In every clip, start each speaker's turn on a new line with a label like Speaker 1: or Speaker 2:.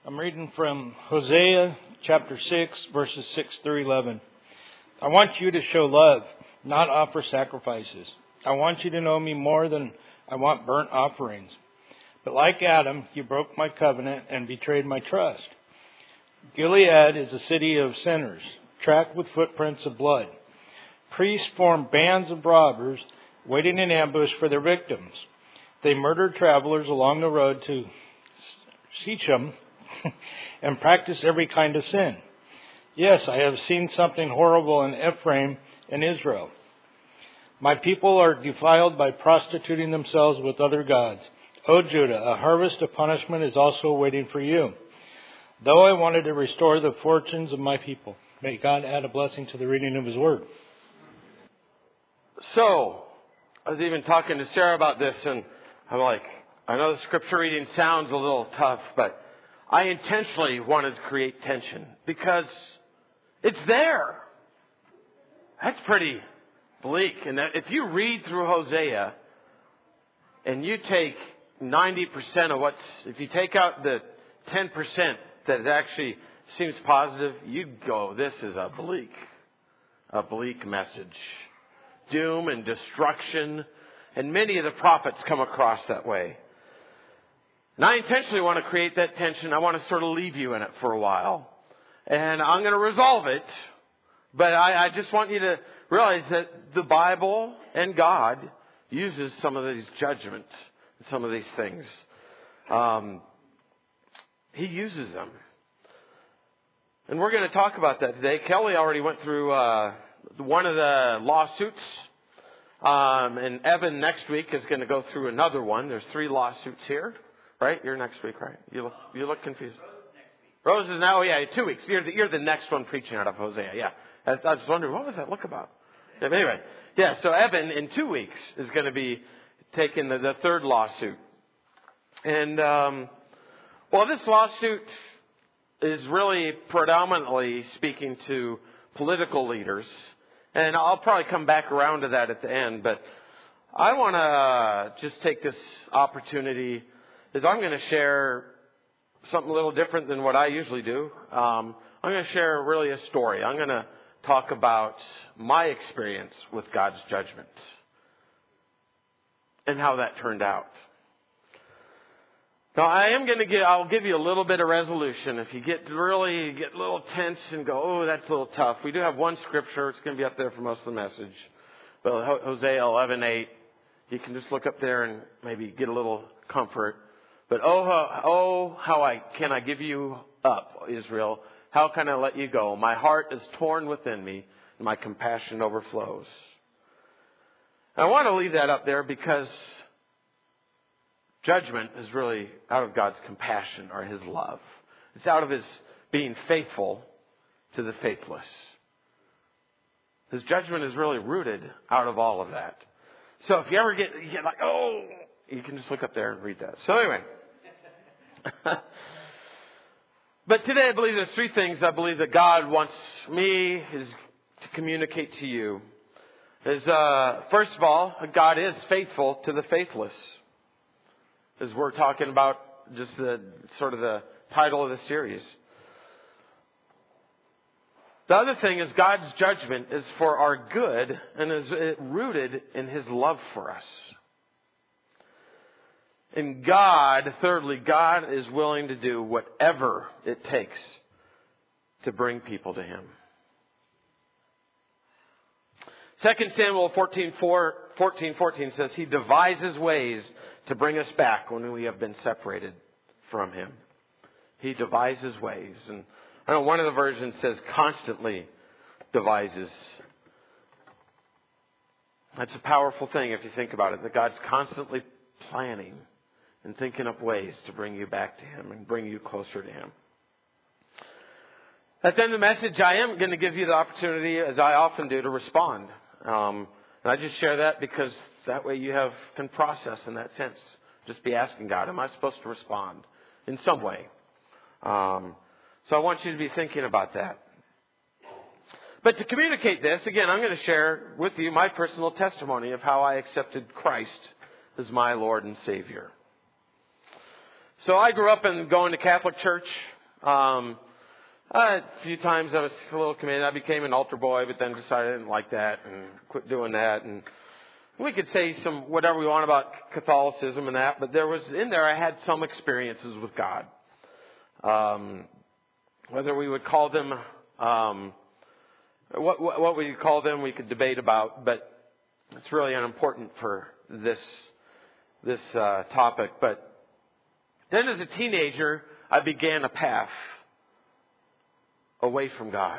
Speaker 1: I'm reading from Hosea chapter 6, verses 6 through 11. I want you to show love, not offer sacrifices. I want you to know me more than I want burnt offerings. But like Adam, you broke my covenant and betrayed my trust. Gilead is a city of sinners, tracked with footprints of blood. Priests form bands of robbers, waiting in ambush for their victims. They murdered travelers along the road to Shechem and practice every kind of sin. Yes, I have seen something horrible in Ephraim and Israel. My people are defiled by prostituting themselves with other gods. O Judah, a harvest of punishment is also waiting for you. Though I wanted to restore the fortunes of my people. May God add a blessing to the reading of His Word.
Speaker 2: So, I was even talking to Sarah about this, and I'm like, I know the scripture reading sounds a little tough, but I intentionally wanted to create tension because it's there. That's pretty bleak. And if you read through Hosea and you take 90% of if you take out the 10% that actually seems positive, you'd go, this is a bleak message. Doom and destruction. And many of the prophets come across that way. And I intentionally want to create that tension. I want to sort of leave you in it for a while. And I'm going to resolve it. But I just want you to realize that the Bible and God uses some of these judgments, some of these things. He uses them. And we're going to talk about that today. Kelly already went through one of the lawsuits. And Evan next week is going to go through another one. There's 3 lawsuits here. Right? You're next week, right? You look confused. Rose is now, 2 weeks. You're the next one preaching out of Hosea. Yeah. I was wondering, what was that look about? Yeah, but anyway. Yeah, so Evan in 2 weeks is going to be taking the third lawsuit. And, this lawsuit is really predominantly speaking to political leaders. And I'll probably come back around to that at the end. But I want to just take this opportunity is I'm going to share something a little different than what I usually do. I'm going to share really a story. I'm going to talk about my experience with God's judgment and how that turned out. Now, I'll give you a little bit of resolution. If you get a little tense and go, oh, that's a little tough. We do have one scripture. It's going to be up there for most of the message. But Hosea 11:8. You can just look up there and maybe get a little comfort. But how can I give you up, Israel? How can I let you go? My heart is torn within me, and my compassion overflows. I want to leave that up there because judgment is really out of God's compassion or His love. It's out of His being faithful to the faithless. His judgment is really rooted out of all of that. So if you ever get like, you can just look up there and read that. So anyway. But today I believe there's 3 things I believe that God wants me to communicate to you. First of all, God is faithful to the faithless. As we're talking about just the title of the series. The other thing is God's judgment is for our good and is rooted in His love for us. And thirdly, God is willing to do whatever it takes to bring people to Him. 2 Samuel 14:14 says, He devises ways to bring us back when we have been separated from Him. He devises ways. And I know one of the versions says constantly devises. That's a powerful thing if you think about it, that God's constantly planning and thinking up ways to bring you back to Him and bring you closer to Him. At the end of the message, I am going to give you the opportunity, as I often do, to respond. And I just share that because that way you can process in that sense. Just be asking God, am I supposed to respond in some way? So I want you to be thinking about that. But to communicate this, again, I'm going to share with you my personal testimony of how I accepted Christ as my Lord and Savior. So I grew up going to Catholic church. A few times I was a little committed. I became an altar boy, but then decided I didn't like that and quit doing that. And we could say some whatever we want about Catholicism and that, but I had some experiences with God. Whether we would call them what we call them, we could debate about, but it's really unimportant for this topic. But then, as a teenager, I began a path away from God.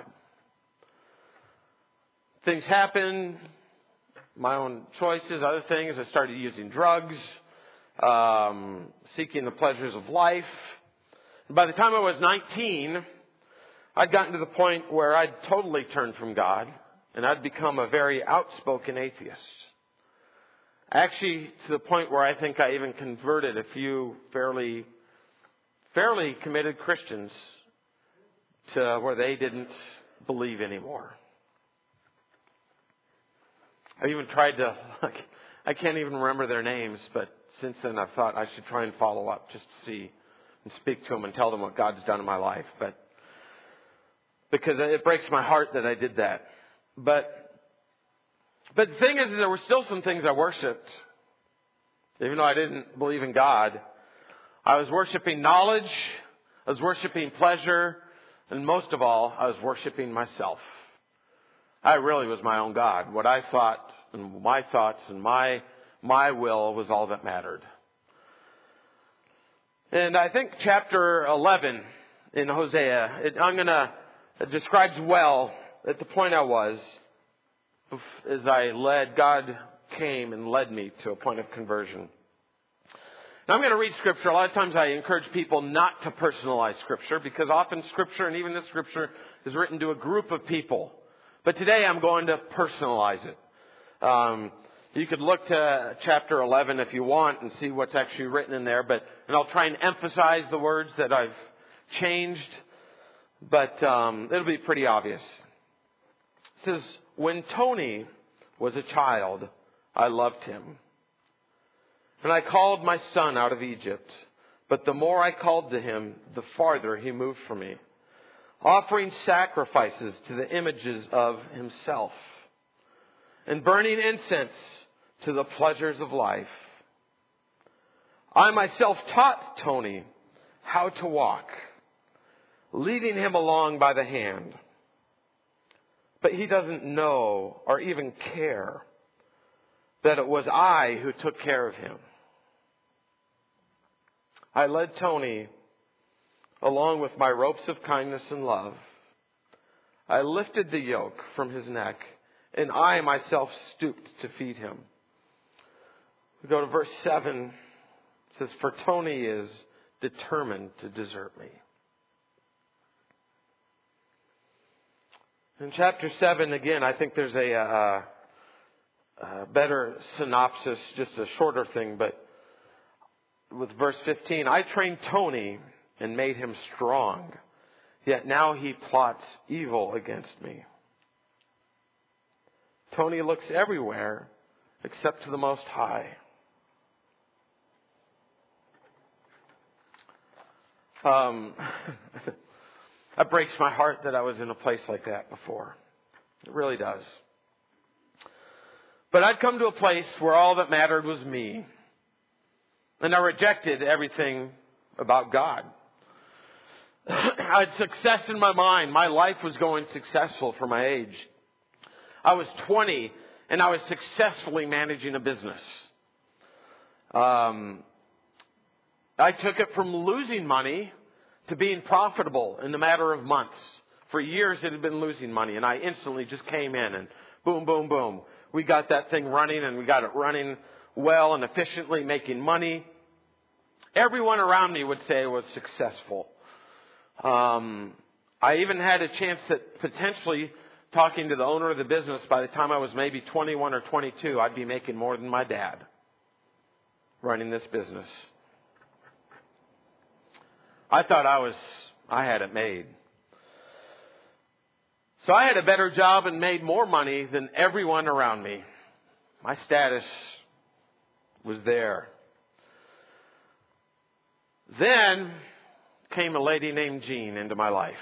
Speaker 2: Things happened, my own choices, other things. I started using drugs, seeking the pleasures of life. And by the time I was 19, I'd gotten to the point where I'd totally turned from God, and I'd become a very outspoken atheist. Actually, to the point where I think I even converted a few fairly committed Christians to where they didn't believe anymore. I even tried to, I can't even remember their names, but since then I've thought I should try and follow up just to see and speak to them and tell them what God's done in my life. But because it breaks my heart that I did that. But the thing is there were still some things I worshipped. Even though I didn't believe in God, I was worshiping knowledge, I was worshiping pleasure, and most of all, I was worshiping myself. I really was my own God. What I thought and my thoughts and my will was all that mattered. And I think chapter 11 in Hosea, it describes well at the point I was as God came and led me to a point of conversion. Now I'm going to read Scripture. A lot of times I encourage people not to personalize Scripture because often Scripture, and even this Scripture, is written to a group of people. But today I'm going to personalize it. You could look to chapter 11 if you want and see what's actually written in there. And I'll try and emphasize the words that I've changed. But it'll be pretty obvious. It says, "When Tony was a child, I loved him. And I called my son out of Egypt. But the more I called to him, the farther he moved from me, offering sacrifices to the images of himself, and burning incense to the pleasures of life. I myself taught Tony how to walk, leading him along by the hand. But he doesn't know or even care that it was I who took care of him. I led Tony along with my ropes of kindness and love. I lifted the yoke from his neck, and I myself stooped to feed him." We go to verse 7. It says, "For Tony is determined to desert me." In chapter 7, again, I think there's a better synopsis, just a shorter thing, but with verse 15, "I trained Tony and made him strong, yet now he plots evil against me." Tony looks everywhere except to the Most High. That breaks my heart that I was in a place like that before. It really does. But I'd come to a place where all that mattered was me. And I rejected everything about God. I had success in my mind. My life was going successful for my age. I was 20 and I was successfully managing a business. I took it from losing money to being profitable in a matter of months. For years it had been losing money, and I instantly just came in and boom, boom, boom. We got that thing running, and we got it running well and efficiently, making money. Everyone around me would say I was successful. I even had a chance that potentially, talking to the owner of the business, by the time I was maybe 21 or 22, I'd be making more than my dad running this business. I thought I had it made. So I had a better job and made more money than everyone around me. My status was there. Then came a lady named Jean into my life.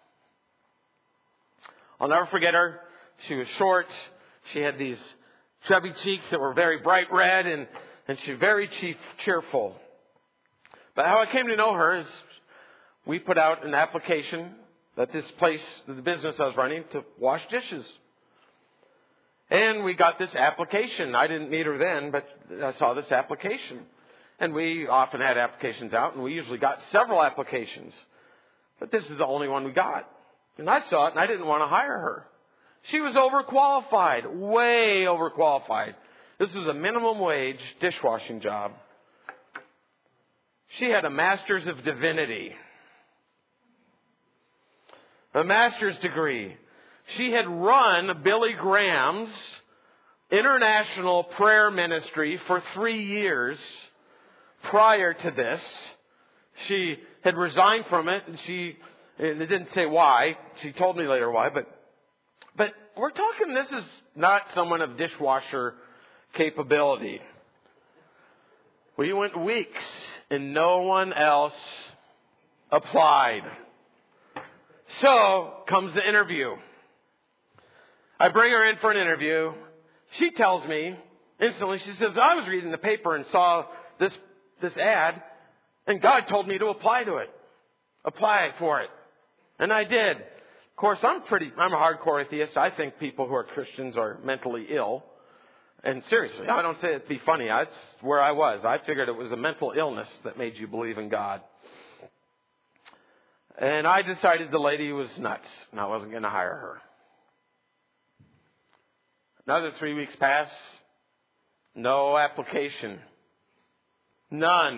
Speaker 2: I'll never forget her. She was short. She had these chubby cheeks that were very bright red, and she was very cheerful. But how I came to know her is we put out an application at this place, the business I was running, to wash dishes. And we got this application. I didn't meet her then, but I saw this application. And we often had applications out, and we usually got several applications. But this is the only one we got. And I saw it, and I didn't want to hire her. She was overqualified, way overqualified. This was a minimum wage dishwashing job. She had a master's of divinity, a master's degree. She had run Billy Graham's international prayer ministry for 3 years prior to this. She had resigned from it, and it didn't say why. She told me later why, but we're talking, this is not someone of dishwasher capability. We went weeks and no one else applied. So comes the interview. I bring her in for an interview. She tells me instantly, she says, I was reading the paper and saw this ad, and God told me to apply for it. And I did. Of course, I'm a hardcore atheist. I think people who are Christians are mentally ill. And seriously, I don't say it to be funny. That's where I was. I figured it was a mental illness that made you believe in God. And I decided the lady was nuts, and I wasn't going to hire her. Another 3 weeks pass. No application. None.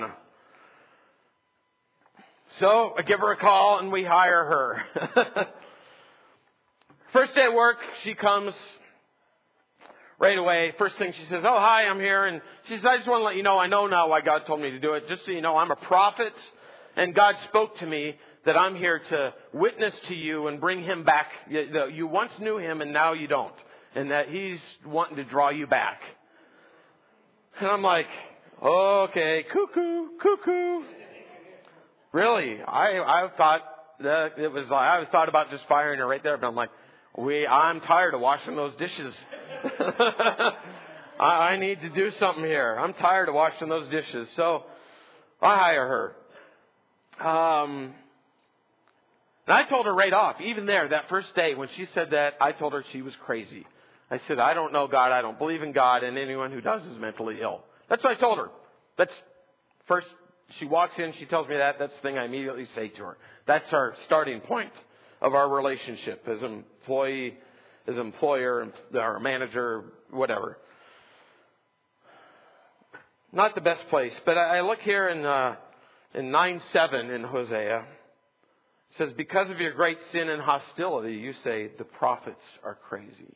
Speaker 2: So I give her a call and we hire her. First day at work, she comes right away. First thing she says, oh, hi, I'm here. And she says, I just want to let you know, I know now why God told me to do it. Just so you know, I'm a prophet. And God spoke to me that I'm here to witness to you and bring him back. You once knew him and now you don't. And that he's wanting to draw you back. And I'm like, okay, cuckoo. Really? I thought that it was, I thought about just firing her right there, but I'm like, I'm tired of washing those dishes. I need to do something here. I'm tired of washing those dishes. So I hire her. And I told her right off, even there, that first day when she said that, I told her she was crazy. I said, I don't know God, I don't believe in God, and anyone who does is mentally ill. That's what I told her. That's first, she walks in, she tells me that, that's the thing I immediately say to her. That's our starting point of our relationship as employee, as employer, or manager, whatever. Not the best place, but I look here in 9:7 in Hosea. It says, because of your great sin and hostility, you say the prophets are crazy.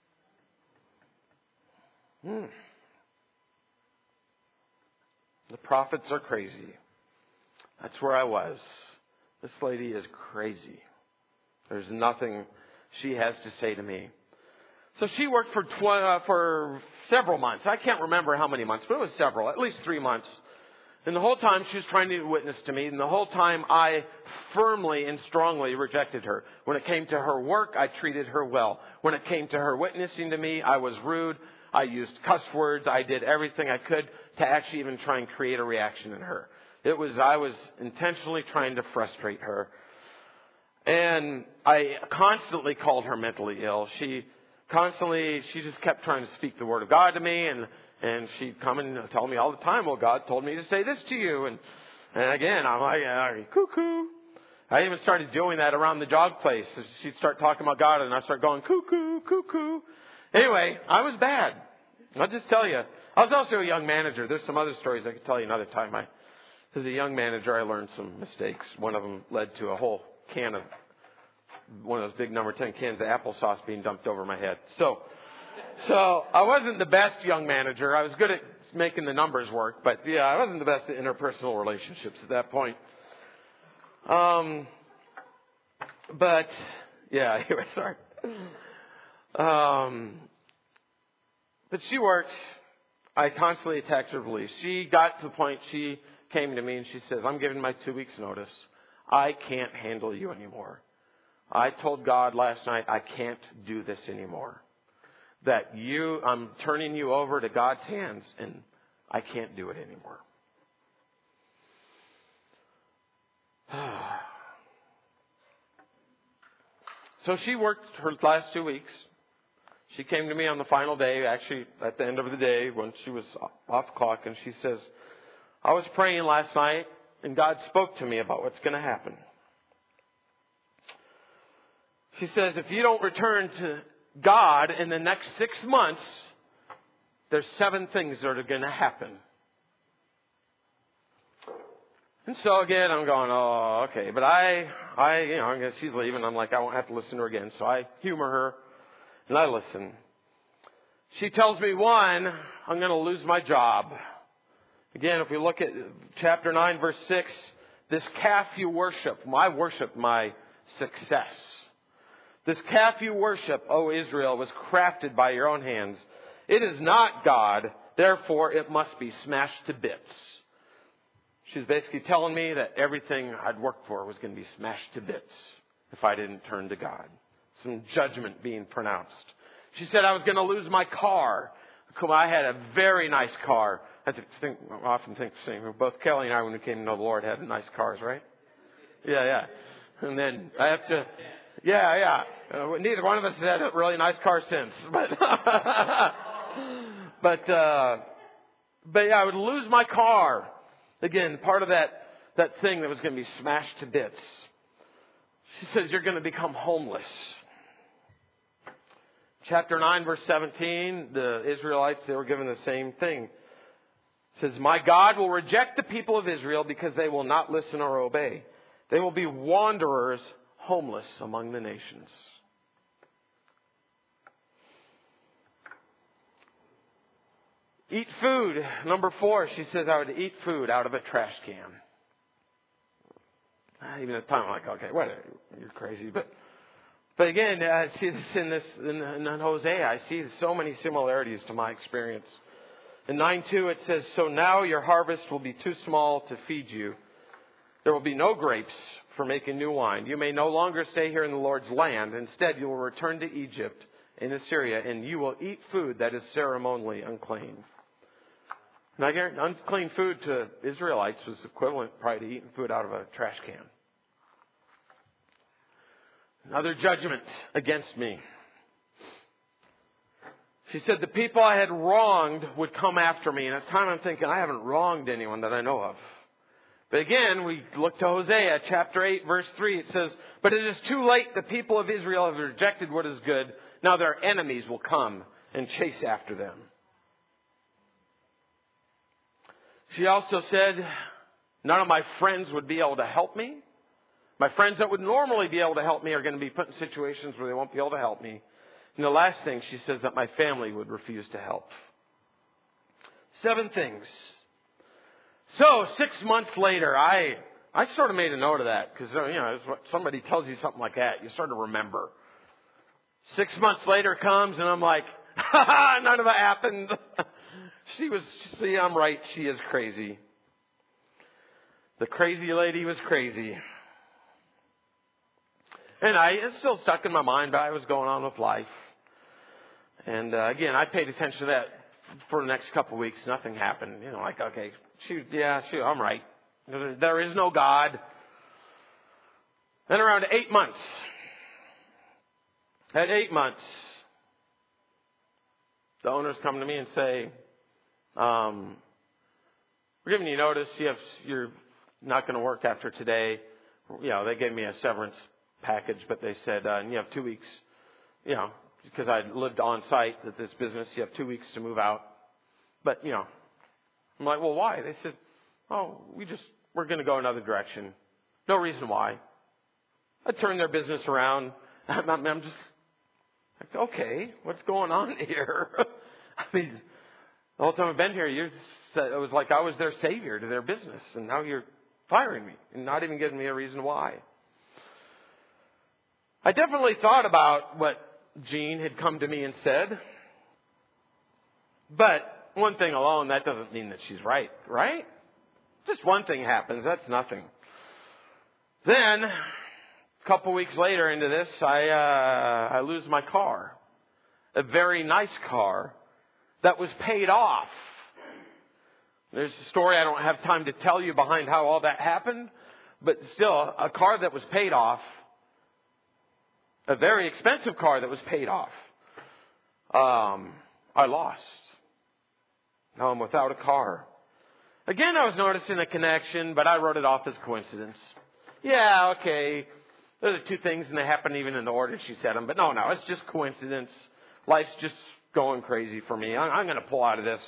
Speaker 2: The prophets are crazy. That's where I was. This lady is crazy. There's nothing she has to say to me. So she worked for several months. I can't remember how many months, but it was several, at least 3 months. And the whole time she was trying to witness to me, and the whole time I firmly and strongly rejected her. When it came to her work, I treated her well. When it came to her witnessing to me, I was rude. I used cuss words. I did everything I could to actually even try and create a reaction in her. I was intentionally trying to frustrate her. And I constantly called her mentally ill. She just kept trying to speak the word of God to me, and she'd come and tell me all the time, well, God told me to say this to you. And again, I'm like, cuckoo. I even started doing that around the jog place. She'd start talking about God, and I start going, cuckoo. Anyway, I was bad. I'll just tell you. I was also a young manager. There's some other stories I could tell you another time. As a young manager, I learned some mistakes. One of them led to a whole can of one of those big number 10 cans of applesauce being dumped over my head. So I wasn't the best young manager. I was good at making the numbers work, but yeah, I wasn't the best at interpersonal relationships at that point. But yeah, anyway, sorry. But she worked. I constantly attacked her beliefs. She got to the point she came to me and she says, I'm giving my 2 weeks notice. I can't handle you anymore. I told God last night, I can't do this anymore. I'm turning you over to God's hands, and I can't do it anymore. So she worked her last 2 weeks. She came to me on the final day, actually at the end of the day when she was off the clock, and she says, I was praying last night, and God spoke to me about what's going to happen. She says, if you don't return to God in the next 6 months, there's 7 things that are going to happen. And so again, I'm going, oh, okay. But I guess she's leaving. I'm like, I won't have to listen to her again. So I humor her and I listen. She tells me, 1, I'm going to lose my job. Again, if we look at chapter 9, verse 6, this calf you worship, I worship my success. This calf you worship, O Israel, was crafted by your own hands. It is not God, therefore it must be smashed to bits. She's basically telling me that everything I'd worked for was going to be smashed to bits if I didn't turn to God. Some judgment being pronounced. She said I was going to lose my car. I had a very nice car. I often think the same. Both Kelly and I, when we came to know the Lord, had nice cars, right? Yeah. And then I have to... Yeah. Neither one of us has had a really nice car since. But yeah, I would lose my car. Again, part of that thing that was going to be smashed to bits. She says, you're going to become homeless. Chapter 9, verse 17, the Israelites, they were given the same thing. It says, my God will reject the people of Israel because they will not listen or obey. They will be wanderers, homeless among the nations. Eat food. Number 4, she says I would eat food out of a trash can. Even at the time, I'm like, okay, whatever, you're crazy. But again, I see this in Hosea. I see so many similarities to my experience. In 9:2, it says, so now your harvest will be too small to feed you. There will be no grapes for making new wine. You may no longer stay here in the Lord's land. Instead, you will return to Egypt and Assyria, and you will eat food that is ceremonially unclean. Now, again, unclean food to Israelites was equivalent probably to eating food out of a trash can. Another judgment against me. She said the people I had wronged would come after me. And at the time I'm thinking, I haven't wronged anyone that I know of. But again, we look to Hosea chapter 8, verse 3. It says, but it is too late. The people of Israel have rejected what is good. Now their enemies will come and chase after them. She also said, none of my friends would be able to help me. My friends that would normally be able to help me are going to be put in situations where they won't be able to help me. And the last thing, she says that my family would refuse to help. 7 things. So 6 months later, I sort of made a note of that because, somebody tells you something like that, you sort of remember. 6 months later comes and I'm like, none of it happened. I'm right. She is crazy. The crazy lady was crazy. And it's still stuck in my mind, but I was going on with life. And again, I paid attention to that for the next couple of weeks. Nothing happened. Okay, I'm right. There is no God. Then around 8 months. At 8 months, the owners come to me and say, we're giving you notice. You're not going to work after today. They gave me a severance package, but they said, you have 2 weeks, because I lived on site at this business, you have 2 weeks to move out. But, I'm like, well, why? They said, we're going to go another direction. No reason why. I turned their business around. I'm just like, okay, what's going on here? The whole time I've been here, it was like I was their savior to their business, and now you're firing me and not even giving me a reason why. I definitely thought about what Jean had come to me and said. But one thing alone, that doesn't mean that she's right? Just one thing happens. That's nothing. Then, a couple weeks later into this, I lose my car. A very nice car that was paid off. There's a story I don't have time to tell you behind how all that happened, but still, a car that was paid off, a very expensive car that was paid off, I lost. Now I'm without a car. Again, I was noticing a connection, but I wrote it off as coincidence. Yeah, okay. Those are two things, and they happen even in the order she said them. But no, it's just coincidence. Life's just going crazy for me. I'm going to pull out of this.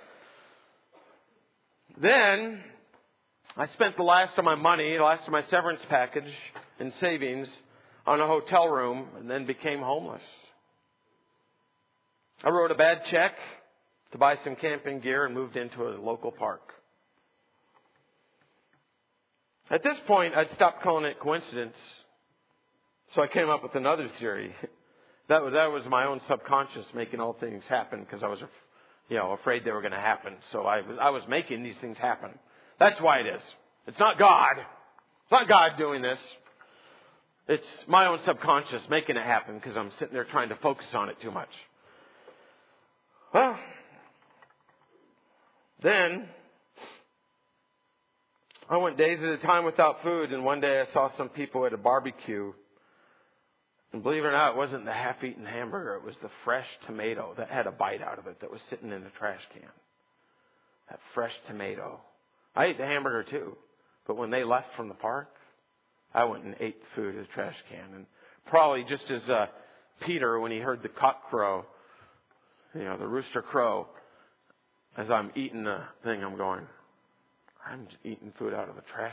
Speaker 2: Then, I spent the last of my money, the last of my severance package and savings on a hotel room, and then became homeless. I wrote a bad check to buy some camping gear and moved into a local park. At this point, I'd stopped calling it coincidence. So I came up with another theory. That was my own subconscious making all things happen because I was, afraid they were going to happen. So I was making these things happen. That's why it is. It's not God. It's not God doing this. It's my own subconscious making it happen because I'm sitting there trying to focus on it too much. Well, then I went days at a time without food, and one day I saw some people at a barbecue. And believe it or not, it wasn't the half-eaten hamburger. It was the fresh tomato that had a bite out of it that was sitting in the trash can. That fresh tomato. I ate the hamburger too. But when they left from the park, I went and ate the food in the trash can. And probably just as Peter, when he heard the cock crow, the rooster crow, as I'm eating the thing, I'm going, I'm just eating food out of a trash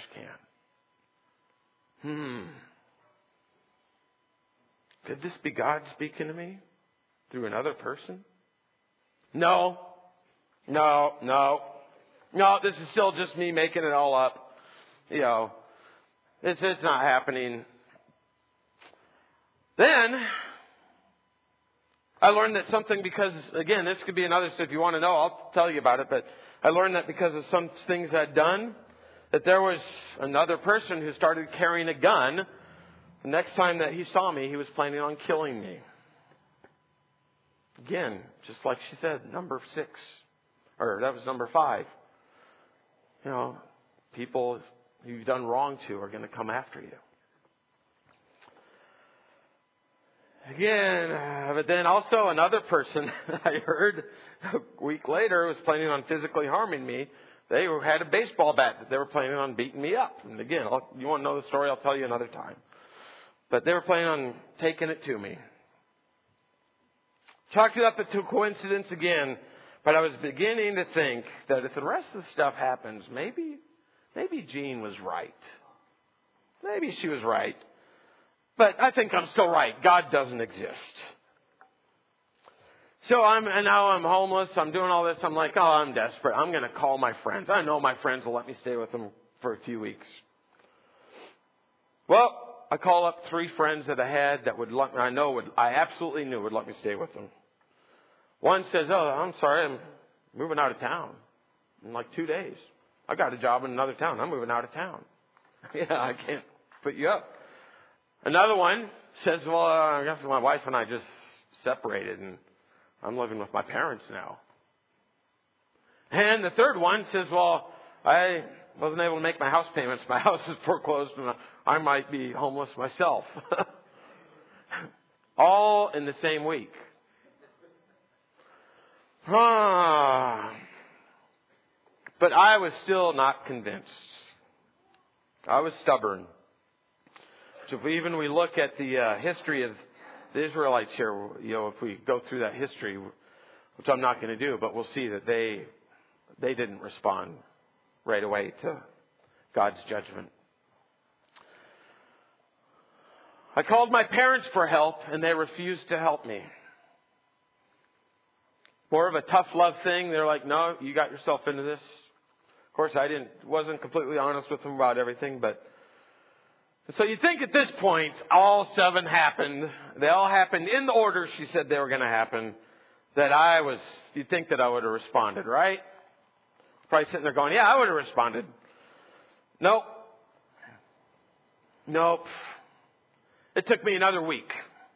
Speaker 2: can. Could this be God speaking to me through another person? No, this is still just me making it all up. It's not happening. Then I learned that something, because, again, this could be another, so if you want to know, I'll tell you about it, but I learned that because of some things I'd done, that there was another person who started carrying a gun. The next time that he saw me, he was planning on killing me. Again, just like she said, number 6. Or that was number 5. People you've done wrong to are going to come after you. Again, but then also another person I heard a week later was planning on physically harming me. They had a baseball bat that they were planning on beating me up. And again, you want to know the story, I'll tell you another time. But they were planning on taking it to me. Chalked it up to coincidence again. But I was beginning to think that if the rest of the stuff happens, maybe Jean was right. Maybe she was right. But I think I'm still right. God doesn't exist. So now I'm homeless. I'm doing all this. I'm like, I'm desperate. I'm going to call my friends. I know my friends will let me stay with them for a few weeks. Well, I call up 3 friends that I had that I absolutely knew would let me stay with them. One says, I'm sorry, I'm moving out of town in like 2 days. I got a job in another town. I'm moving out of town. Yeah, I can't put you up. Another one says, I guess my wife and I just separated and I'm living with my parents now. And the third one says, I wasn't able to make my house payments. My house is foreclosed and I might be homeless myself. All in the same week. But I was still not convinced. I was stubborn. So if we look at the history of the Israelites here, if we go through that history, which I'm not going to do, but we'll see that they didn't respond right away to God's judgment. I called my parents for help, and they refused to help me. More of a tough love thing. They're like, no, you got yourself into this. Of course, wasn't completely honest with them about everything, but so you think at this point, all 7 happened. They all happened in the order she said they were going to happen. You'd think that I would have responded, right? Probably sitting there going, yeah, I would have responded. Nope. Nope. It took me another week.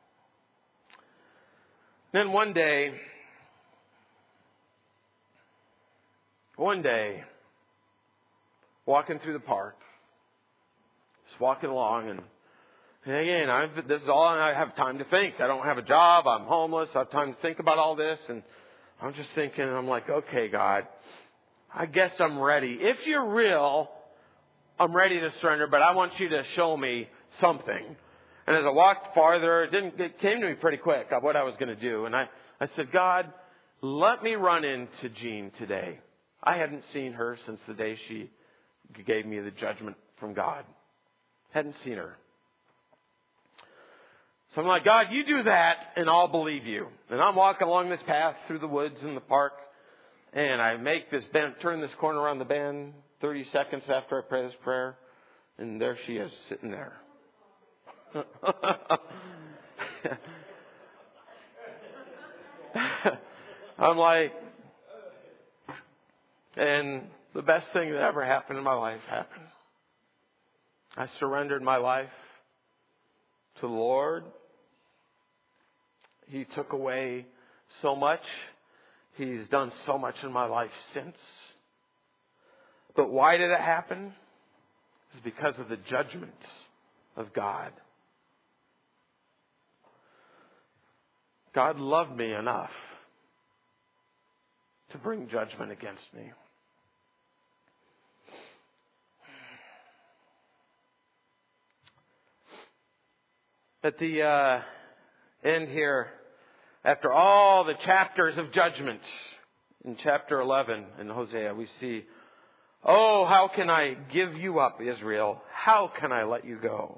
Speaker 2: Then one day, walking through the park, just walking along, and again, this is all I have time to think. I don't have a job. I'm homeless. I have time to think about all this, and I'm just thinking, I'm like, okay, God, I guess I'm ready. If you're real, I'm ready to surrender, but I want you to show me something. And as I walked farther, it came to me pretty quick of what I was going to do. And I said, God, let me run into Jean today. I hadn't seen her since the day she gave me the judgment from God. Hadn't seen her. So I'm like, God, you do that and I'll believe you. And I'm walking along this path through the woods in the park. And I make this bend, turn this corner around the bend 30 seconds after I pray this prayer. And there she is sitting there. I'm like, and the best thing that ever happened in my life happened. I surrendered my life to the Lord. He took away so much. He's done so much in my life since. But why did it happen? It's because of the judgment of God. God loved me enough to bring judgment against me. At the end here, after all the chapters of judgment, in chapter 11 in Hosea, we see, oh, how can I give you up, Israel? How can I let you go?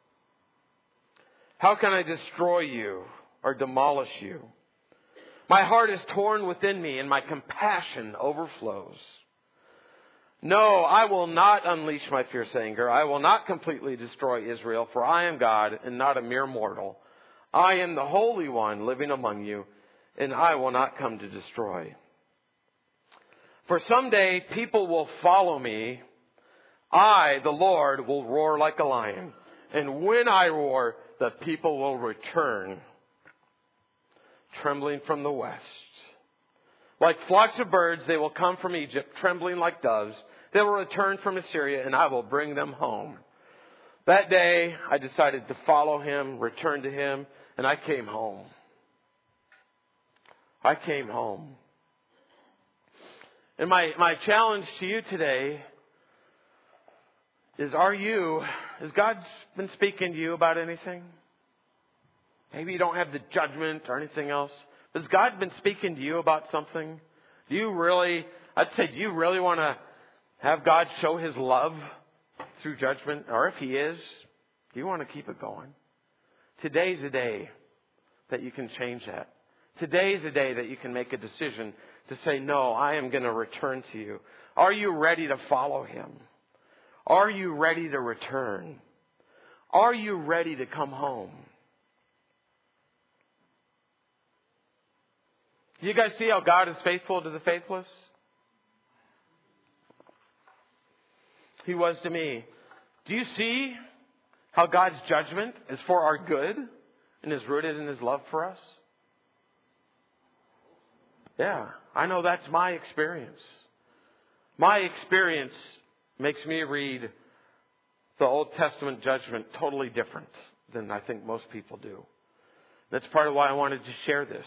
Speaker 2: How can I destroy you or demolish you? My heart is torn within me and my compassion overflows. No, I will not unleash my fierce anger. I will not completely destroy Israel, for I am God and not a mere mortal. I am the Holy One living among you, and I will not come to destroy. For someday people will follow me. I, the Lord, will roar like a lion. And when I roar, the people will return, trembling from the west. Like flocks of birds, they will come from Egypt, trembling like doves. They will return from Assyria, and I will bring them home. That day, I decided to follow him, return to him, and I came home. I came home. And my challenge to you today is, has God been speaking to you about anything? Maybe you don't have the judgment or anything else. Has God been speaking to you about something? Do you really want to have God show his love through judgment? Or if he is, do you want to keep it going? Today's a day that you can change that. Today's a day that you can make a decision to say, no, I am going to return to you. Are you ready to follow him? Are you ready to return? Are you ready to come home? Do you guys see how God is faithful to the faithless? He was to me. Do you see how God's judgment is for our good and is rooted in his love for us? Yeah, I know that's my experience. My experience makes me read the Old Testament judgment totally different than I think most people do. That's part of why I wanted to share this.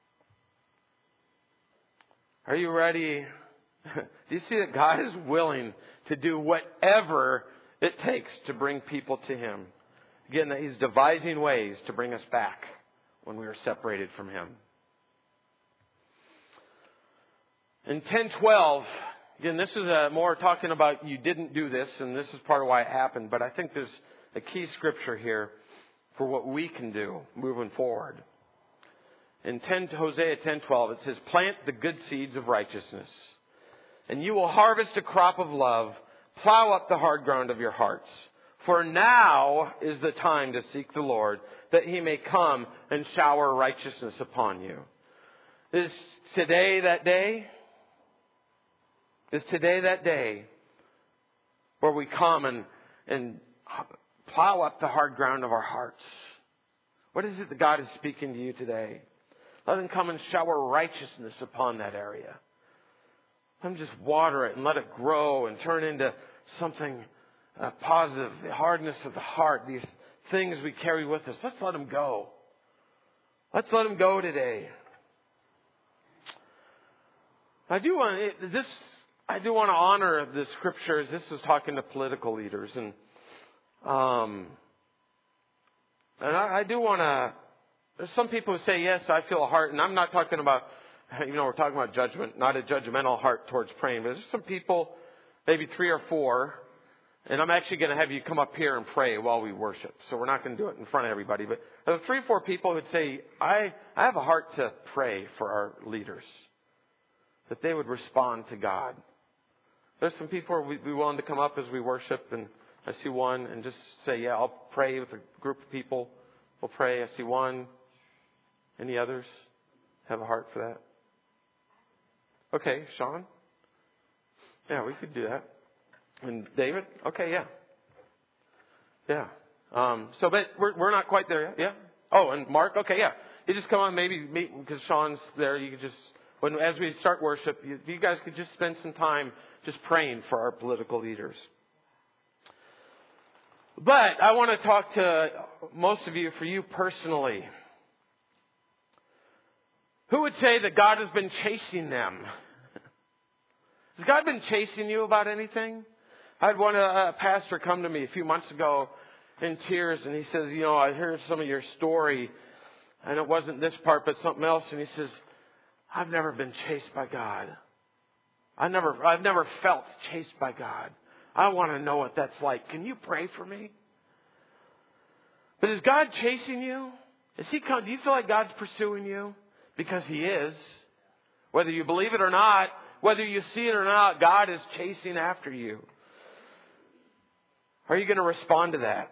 Speaker 2: Are you ready? Do you see that God is willing to do whatever it takes to bring people to him? Again, that he's devising ways to bring us back when we are separated from him. In 10:12, again, this is more talking about you didn't do this, and this is part of why it happened. But I think there's a key scripture here for what we can do moving forward. In Hosea 10:12, it says, "Plant the good seeds of righteousness, and you will harvest a crop of love. Plow up the hard ground of your hearts. For now is the time to seek the Lord, that he may come and shower righteousness upon you." Is today that day? Is today that day where we come and plow up the hard ground of our hearts. What is it that God is speaking to you today? Let Him come and shower righteousness upon that area. Let Him just water it and let it grow and turn into something positive. The hardness of the heart, these things we carry with us. Let's let Him go. Let's let Him go today. I do want to honor the Scriptures. This was talking to political leaders, and I do want to. There's some people who say, yes, I feel a heart, and I'm not talking about, we're talking about judgment, not a judgmental heart towards praying. But there's some people, maybe 3 or 4, and I'm actually going to have you come up here and pray while we worship. So we're not going to do it in front of everybody, but there are 3 or 4 people who would say, I have a heart to pray for our leaders, that they would respond to God. There's some people who would be willing to come up as we worship, and I see one, and just say, yeah, I'll pray with a group of people. We'll pray. I see one. Any others have a heart for that? Okay, Sean? Yeah, we could do that. And David? Okay, yeah. Yeah. But we're not quite there yet. Yeah? Oh, and Mark? Okay, yeah. You just come on, maybe meet, because Sean's there. You could just, as we start worship, you guys could just spend some time just praying for our political leaders. But I want to talk to most of you, for you personally. Who would say that God has been chasing them? Has God been chasing you about anything? I had one pastor come to me a few months ago in tears, and he says, I heard some of your story, and it wasn't this part, but something else. And he says, I've never been chased by God. I've never felt chased by God. I want to know what that's like. Can you pray for me? But is God chasing you? Do you feel like God's pursuing you? Because He is. Whether you believe it or not, whether you see it or not, God is chasing after you. Are you going to respond to that?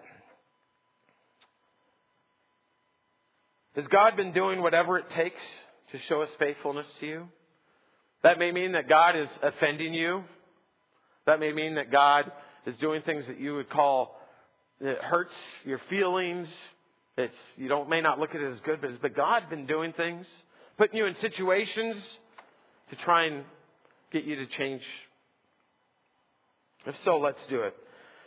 Speaker 2: Has God been doing whatever it takes to show His faithfulness to you? That may mean that God is offending you. That may mean that God is doing things that you would call, it hurts your feelings. May not look at it as good, but God been doing things, putting you in situations to try and get you to change. If so, let's do it.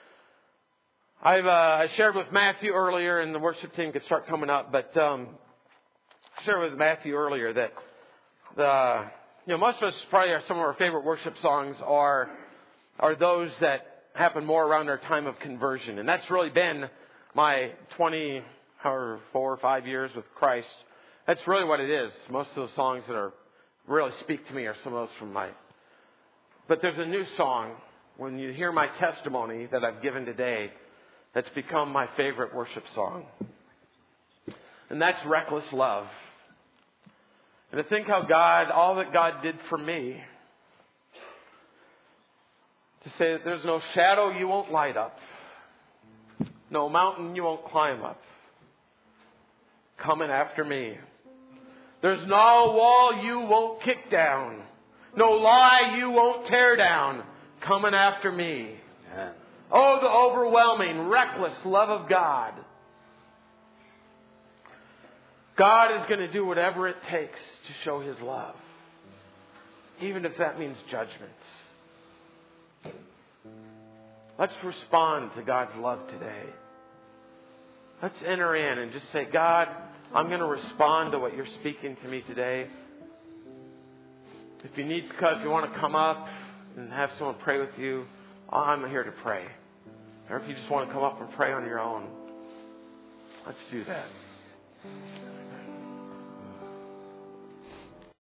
Speaker 2: I shared with Matthew earlier, and the worship team could start coming up, but I shared with Matthew earlier that most of us probably some of our favorite worship songs are those that happen more around our time of conversion. And that's really been my 4 or 5 years with Christ. That's really what it is. Most of those songs that really speak to me are some of those from But there's a new song, when you hear my testimony that I've given today, that's become my favorite worship song. And that's Reckless Love. And to think how all that God did for me, to say that there's no shadow you won't light up, no mountain you won't climb up, coming after me. There's no wall you won't kick down, no lie you won't tear down, coming after me. Yeah. Oh, the overwhelming, reckless love of God. God is going to do whatever it takes to show His love, even if that means judgment. Let's respond to God's love today. Let's enter in and just say, God, I'm going to respond to what You're speaking to me today. If you want to come up and have someone pray with you, I'm here to pray. Or if you just want to come up and pray on your own, let's do that.